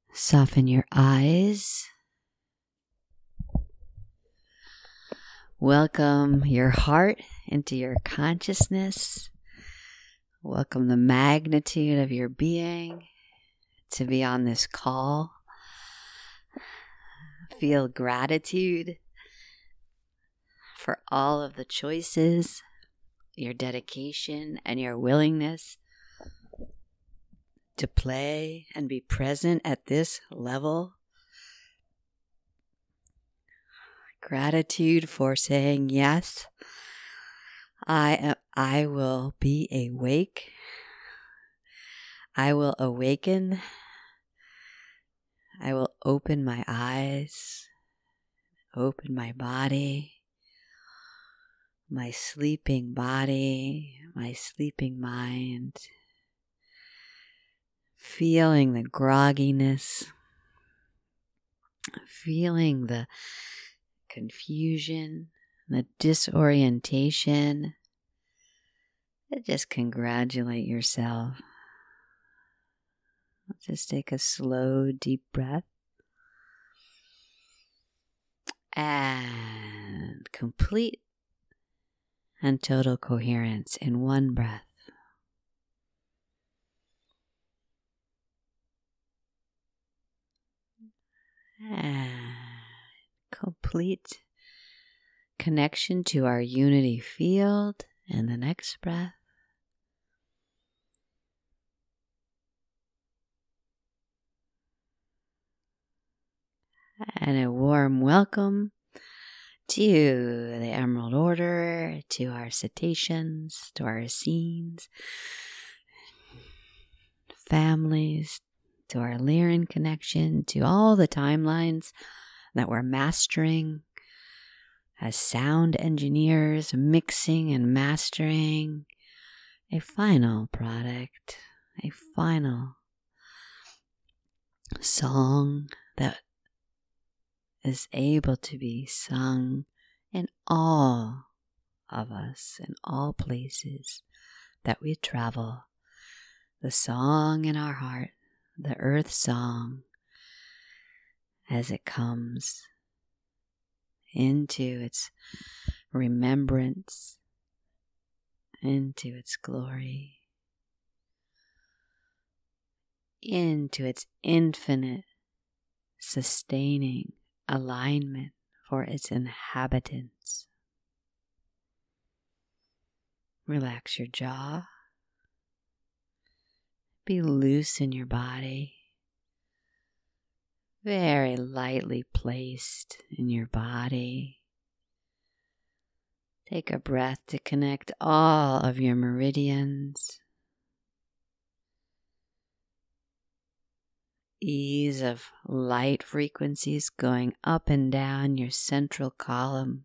Soften your eyes. Welcome your heart into your consciousness. Welcome the magnitude of your being to be on this call. Feel gratitude for all of the choices, your dedication, and your willingness to play and be present at this level. Gratitude for saying, yes, I will be awake. I will awaken. I will open my eyes, open my body, my sleeping body, my sleeping mind, feeling the grogginess, feeling the confusion, the disorientation. Just congratulate yourself. Just take a slow, deep breath. And complete and total coherence in one breath. And complete connection to our unity field in the next breath. And a warm welcome to the Emerald Order, to our cetaceans, to our scenes, families, to our Lyran connection, to all the timelines that we're mastering as sound engineers, mixing and mastering a final product, a final song that is able to be sung in all of us, in all places that we travel. The song in our heart, the earth song, as it comes into its remembrance, into its glory, into its infinite sustaining alignment for its inhabitants. Relax your jaw. Be loose in your body. Very lightly placed in your body. Take a breath to connect all of your meridians. Ease of light frequencies going up and down your central column.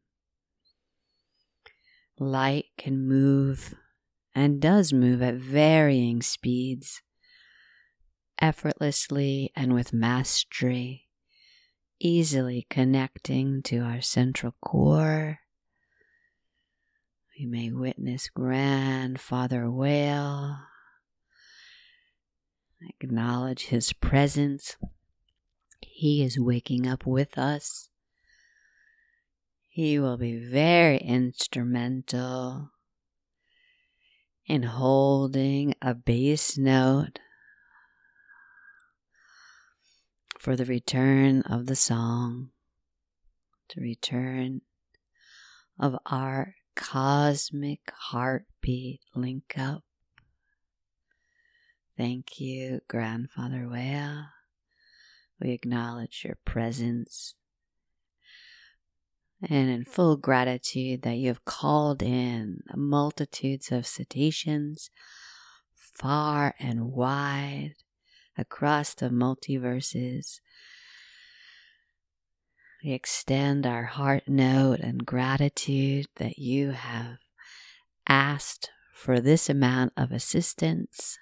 Light can move and does move at varying speeds, effortlessly and with mastery, easily connecting to our central core. We may witness Grandfather Whale. Acknowledge his presence. He is waking up with us. He will be very instrumental in holding a bass note for the return of the song, the return of our cosmic heartbeat link up. Thank you, Grandfather Whale. We acknowledge your presence and in full gratitude that you have called in multitudes of cetaceans far and wide across the multiverses. We extend our heart note and gratitude that you have asked for this amount of assistance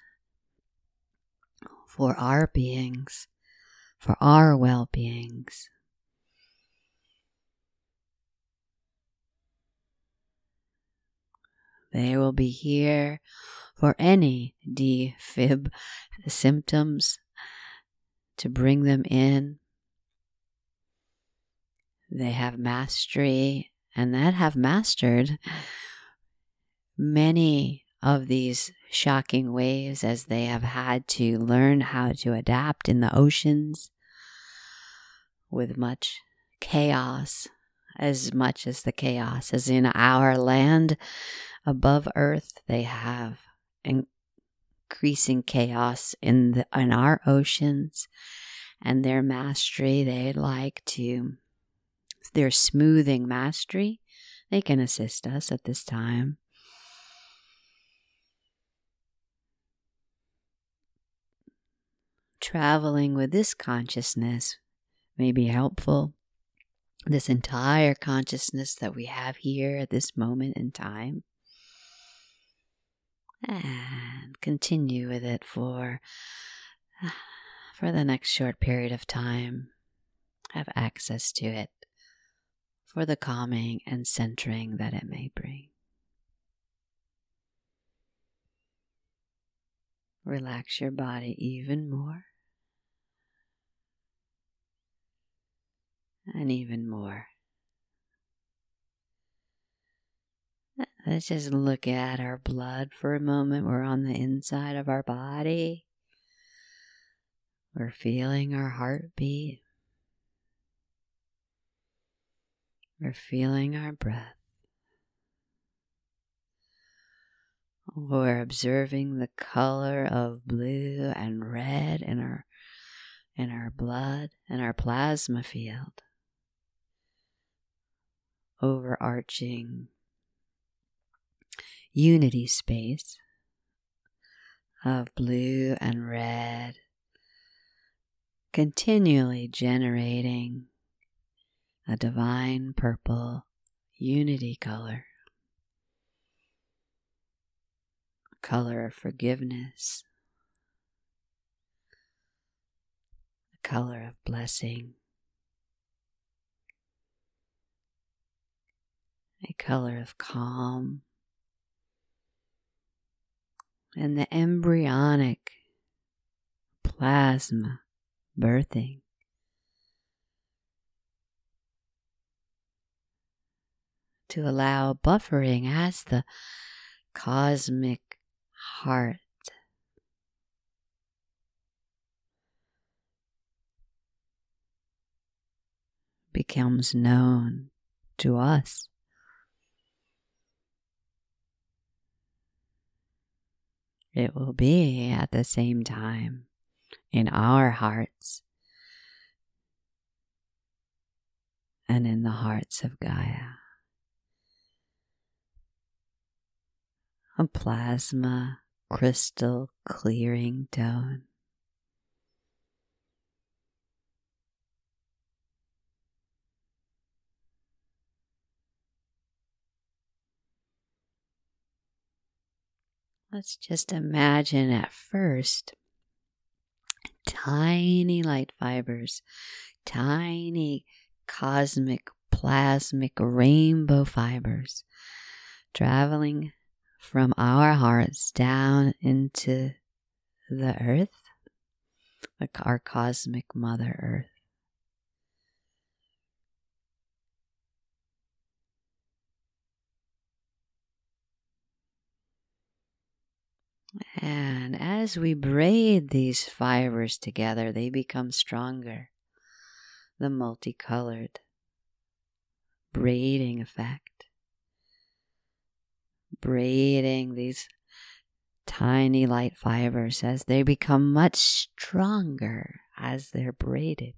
for our beings, for our well-beings. They will be here for any defib symptoms to bring them in. They have mastery and that have mastered many of these shocking waves as they have had to learn how to adapt in the oceans with much chaos, as much as the chaos as in our land above earth. They have increasing chaos in our oceans, and their mastery, their smoothing mastery, they can assist us at this time. Traveling with this consciousness may be helpful. This entire consciousness that we have here at this moment in time. And continue with it for the next short period of time. Have access to it for the calming and centering that it may bring. Relax your body even more. And even more. Let's just look at our blood for a moment. We're on the inside of our body. We're feeling our heartbeat. We're feeling our breath. We're observing the color of blue and red in our blood and our plasma field. Overarching unity space of blue and red, continually generating a divine purple unity color, a color of forgiveness, a color of blessing, a color of calm, and the embryonic plasma birthing to allow buffering as the cosmic heart becomes known to us. It will be at the same time in our hearts and in the hearts of Gaia. A plasma crystal clearing tone. Let's just imagine at first tiny light fibers, tiny cosmic, plasmic rainbow fibers traveling from our hearts down into the earth, like our cosmic Mother Earth. And as we braid these fibers together, they become stronger. The multicolored braiding effect. Braiding these tiny light fibers as they become much stronger as they're braided.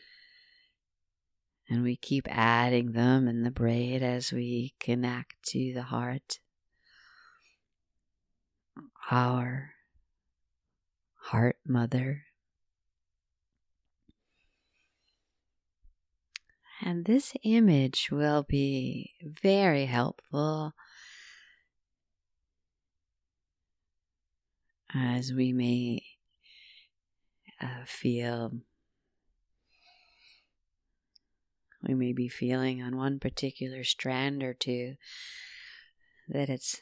And we keep adding them in the braid as we connect to the heart. Our heart mother. And this image will be very helpful as we may we may be feeling on one particular strand or two that it's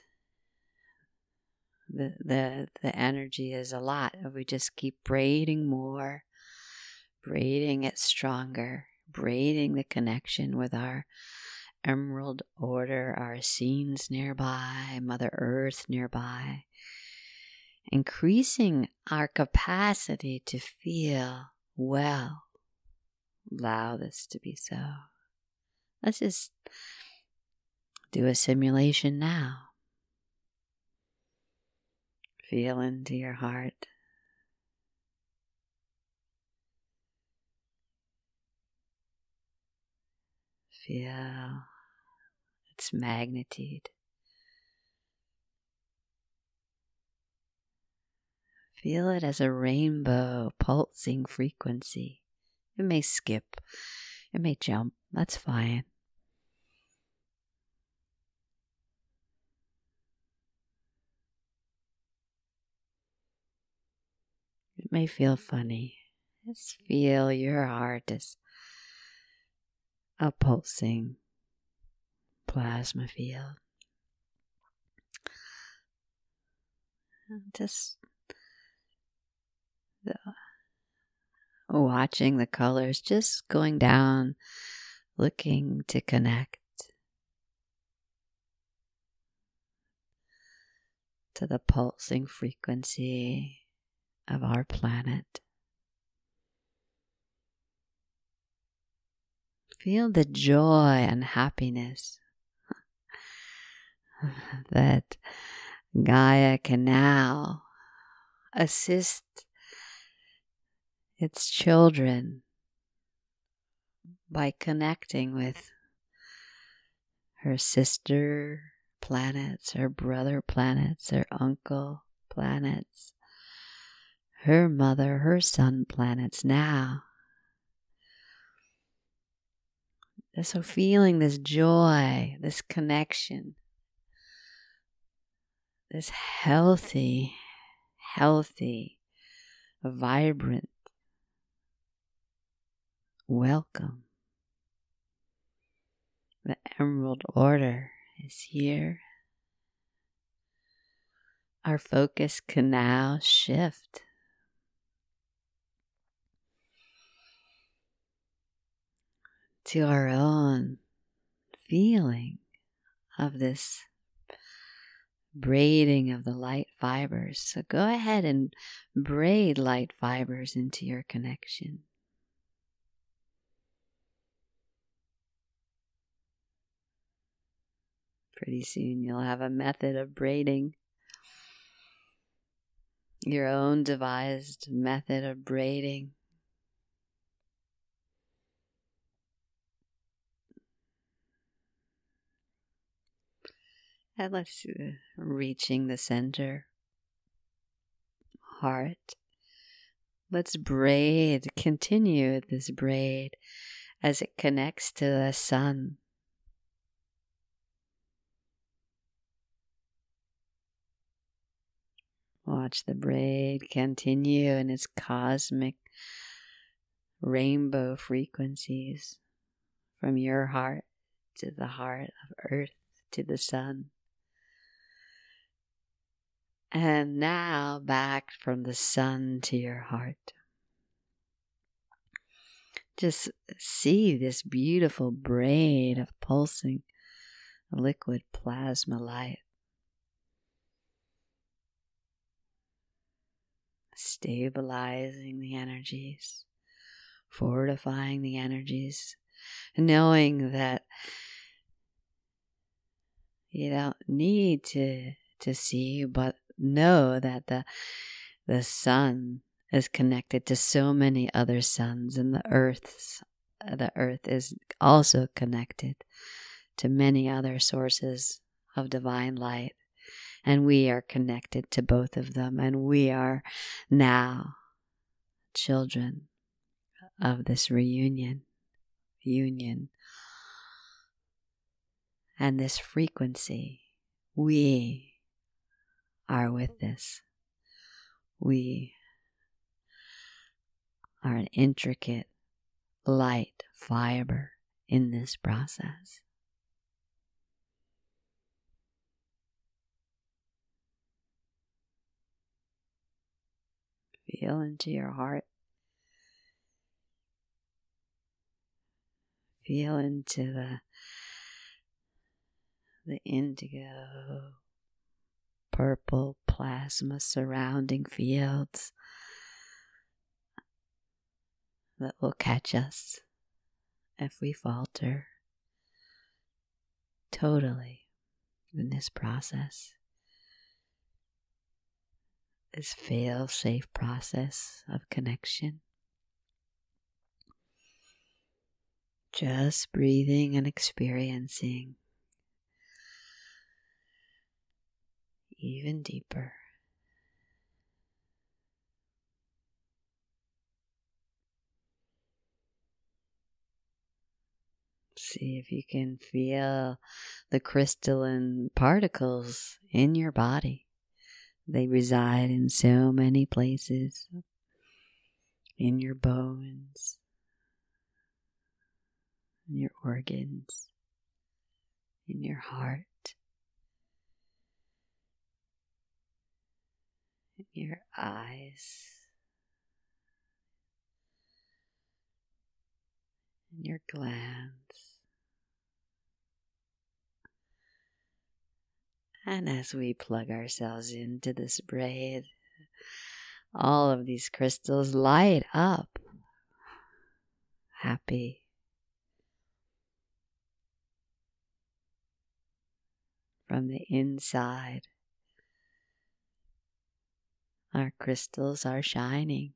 the energy is a lot. We just keep braiding more braiding it stronger, braiding the connection with our emerald order, our scenes nearby, Mother Earth nearby, increasing our capacity to feel well. Allow this to be so. Let's just do a simulation now. Feel into your heart. Feel its magnitude. Feel it as a rainbow pulsing frequency. It may skip, it may jump, that's fine. It may feel funny. Just feel your heart as a pulsing plasma field. Just watching the colors, just going down, looking to connect to the pulsing frequency of our planet. Feel the joy and happiness that Gaia can now assist its children by connecting with her sister planets, her brother planets, her uncle planets, her mother, her son planets now. So feeling this joy, this connection, this healthy, vibrant welcome. The Emerald Order is here. Our focus can now shift to our own feeling of this braiding of the light fibers. So go ahead and braid light fibers into your connection. Pretty soon you'll have a method of braiding, your own devised method of braiding. And let's reaching the center, heart. Let's braid, continue this braid as it connects to the sun. Watch the braid continue in its cosmic rainbow frequencies from your heart to the heart of Earth to the sun. And now back from the sun to your heart. Just see this beautiful braid of pulsing liquid plasma light. Stabilizing the energies, fortifying the energies, knowing that you don't need to see, but know that the sun is connected to so many other suns, and the earth is also connected to many other sources of divine light. And we are connected to both of them. And we are now children of this union, and this frequency. We are with this. We are an intricate light fiber in this process. Feel into your heart. Feel into the indigo, purple plasma surrounding fields that will catch us if we falter totally in this process. This fail-safe process of connection. Just breathing and experiencing even deeper. See if you can feel the crystalline particles in your body. They reside in so many places. In your bones, in your organs, in your heart, in your eyes, in your glands. And as we plug ourselves into this braid, all of these crystals light up, happy. From the inside, our crystals are shining.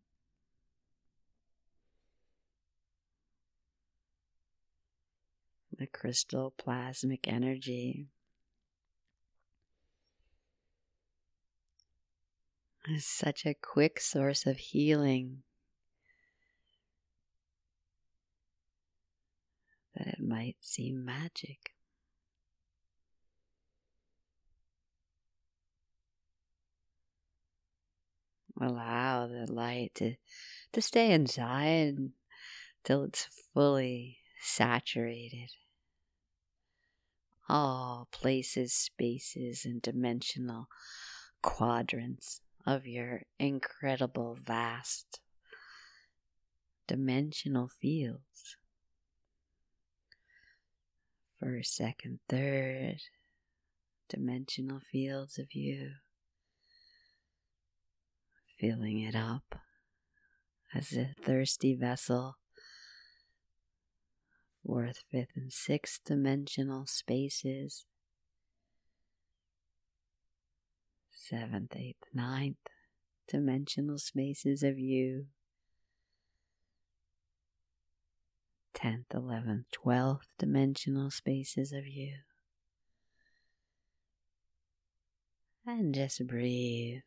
The crystal plasmic energy is such a quick source of healing that it might seem magic. Allow the light to stay inside till it's fully saturated. All places, spaces, and dimensional quadrants of your incredible, vast dimensional fields. First, second, third dimensional fields of you. Filling it up as a thirsty vessel. Fourth, fifth, and sixth dimensional spaces. Seventh, eighth, ninth dimensional spaces of you. 10th, 11th, 12th dimensional spaces of you. And just breathe.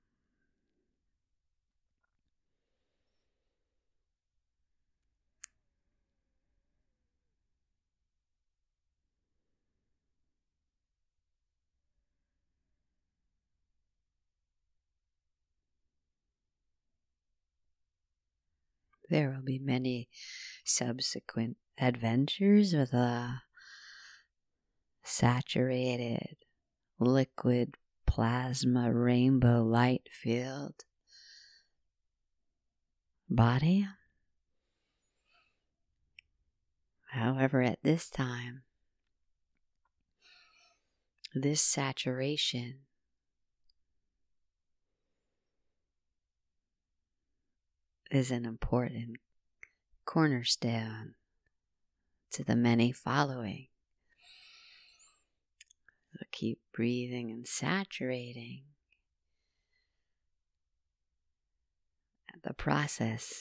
There will be many subsequent adventures with a saturated liquid plasma rainbow light filled body. However, at this time, this saturation is an important cornerstone to the many following. So keep breathing and saturating the process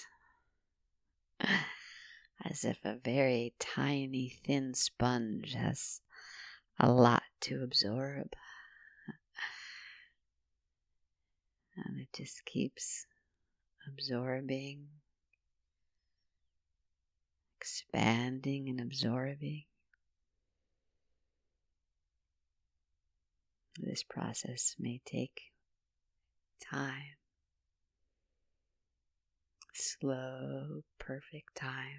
as if a very tiny thin sponge has a lot to absorb. And it just keeps absorbing, expanding and absorbing. This process may take time. Slow, perfect time.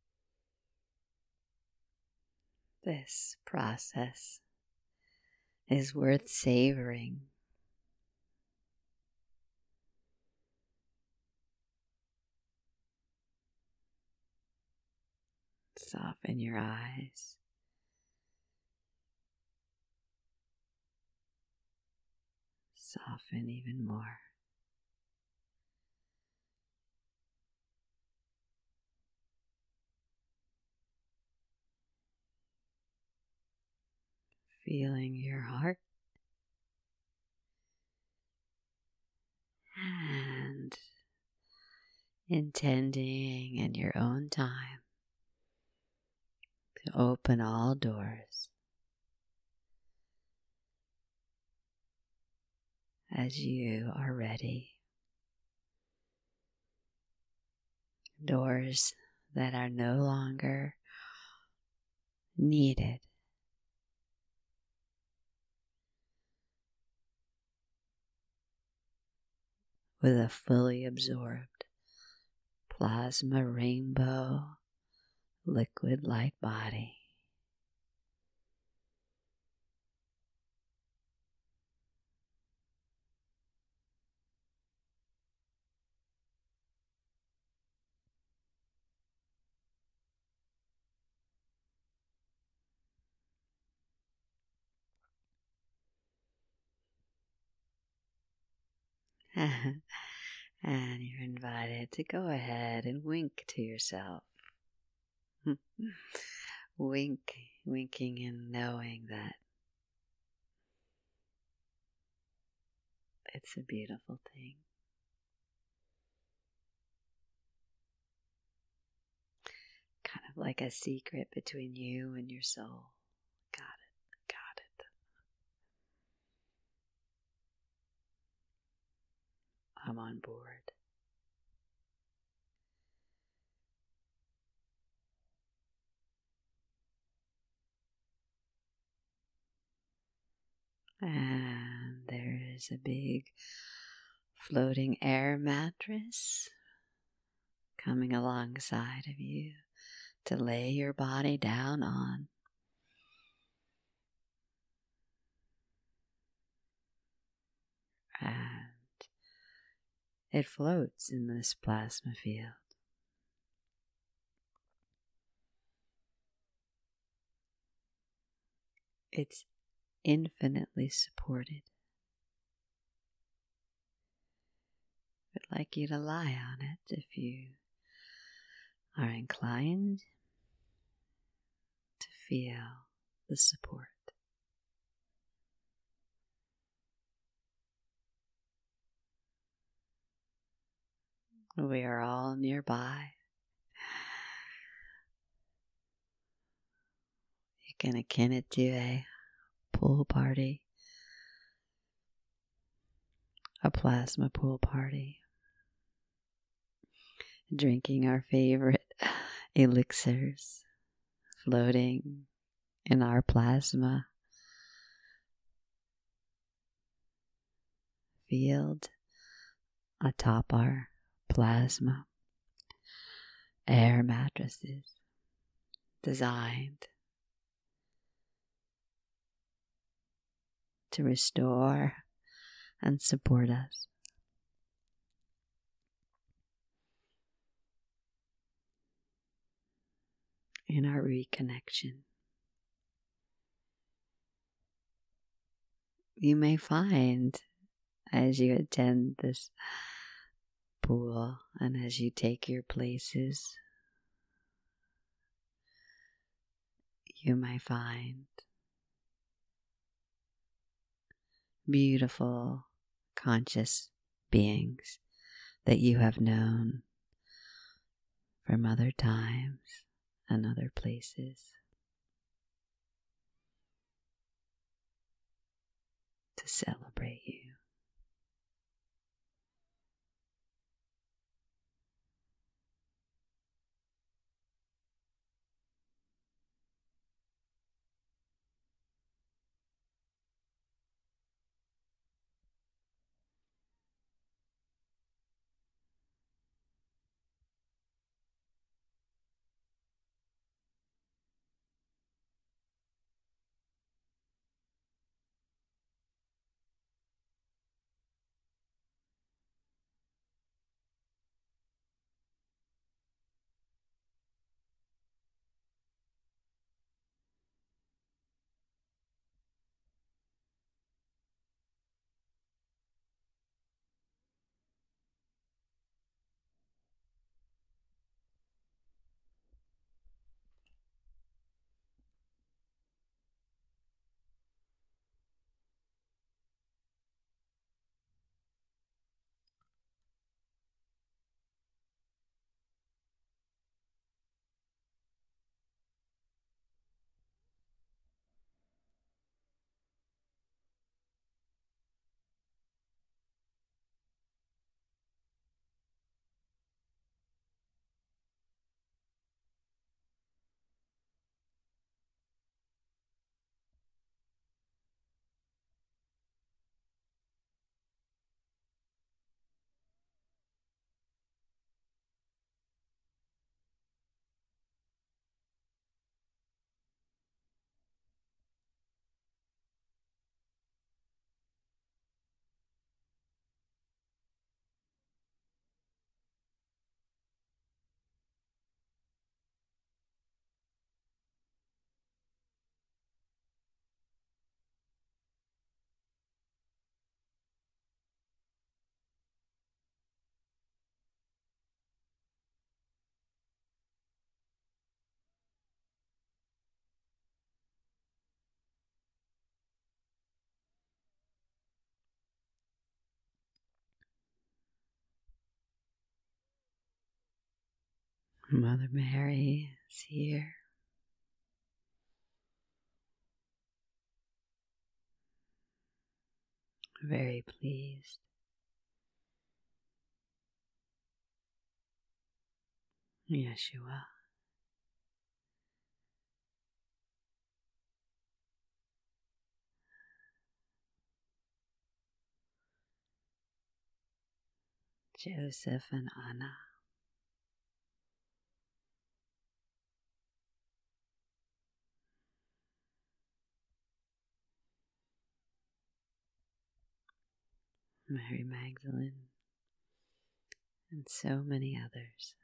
This process is worth savoring. Soften your eyes. Soften even more. Feeling your heart and intending in your own time to open all doors as you are ready. Doors that are no longer needed. With a fully absorbed plasma rainbow liquid light body. And you're invited to go ahead and wink to yourself. Winking and knowing that it's a beautiful thing. Kind of like a secret between you and your soul. Got it. I'm on board. And there is a big floating air mattress coming alongside of you to lay your body down on. And it floats in this plasma field. It's infinitely supported. I'd like you to lie on it if you are inclined to feel the support. We are all nearby. You can akin it to a pool party, a plasma pool party, drinking our favorite elixirs, floating in our plasma field atop our plasma air mattresses designed to restore and support us. In our reconnection. You may find as you attend this pool and as you take your places, you may find beautiful, conscious beings that you have known from other times and other places to celebrate you. Mother Mary is here. Very pleased. Yeshua. Joseph and Anna. Mary Magdalene, and so many others.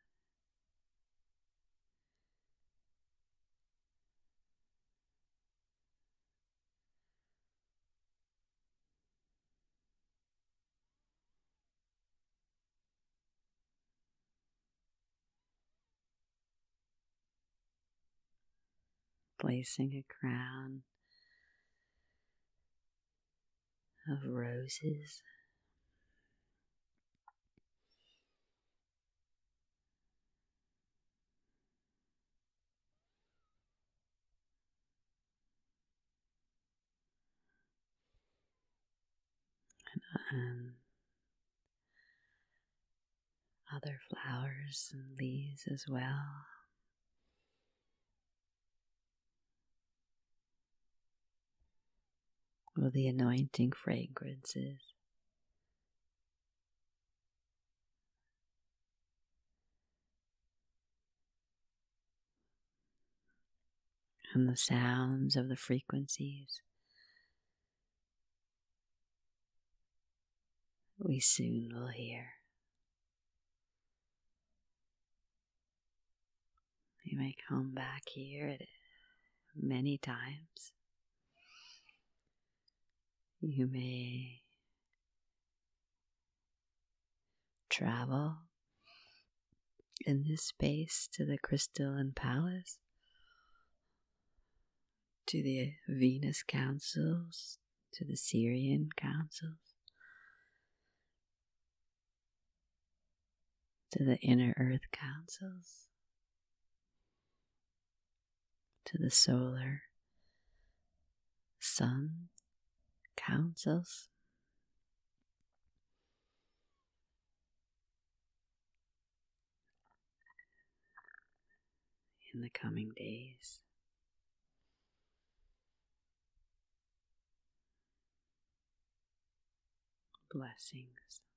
Placing a crown of roses and other flowers and leaves as well. With the anointing fragrances. And the sounds of the frequencies we soon will hear. You may come back here many times. You may travel in this space to the Crystalline Palace, to the Venus Councils, to the Syrian Councils, to the Inner Earth Councils, to the Solar Sun Councils, in the coming days. Blessings.